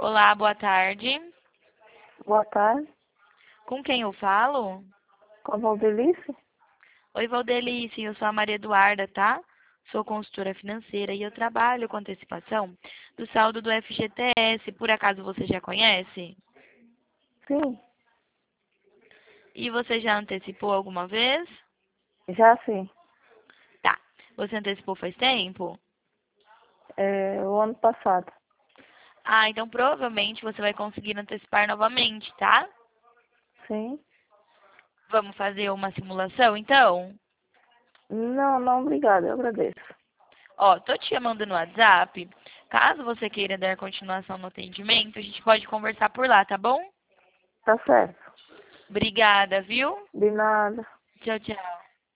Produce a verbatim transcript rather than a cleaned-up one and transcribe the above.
Olá, boa tarde. Boa tarde. Com quem eu falo? Com a Valdelice? Oi, Valdelice, eu sou a Maria Eduarda, tá? Sou consultora financeira e eu trabalho com antecipação do saldo do F G T S. Por acaso você já conhece? Sim, E você já antecipou alguma vez? já sim. Tá. Você antecipou faz tempo? É, o ano passado. Ah, então provavelmente você vai conseguir antecipar novamente, tá? Sim. Vamos fazer uma simulação, então? Não, não, obrigada, eu agradeço. Ó, tô te chamando no WhatsApp. Caso você queira dar continuação no atendimento, a gente pode conversar por lá, tá bom? Tá certo. Obrigada, viu? De nada. Tchau, tchau.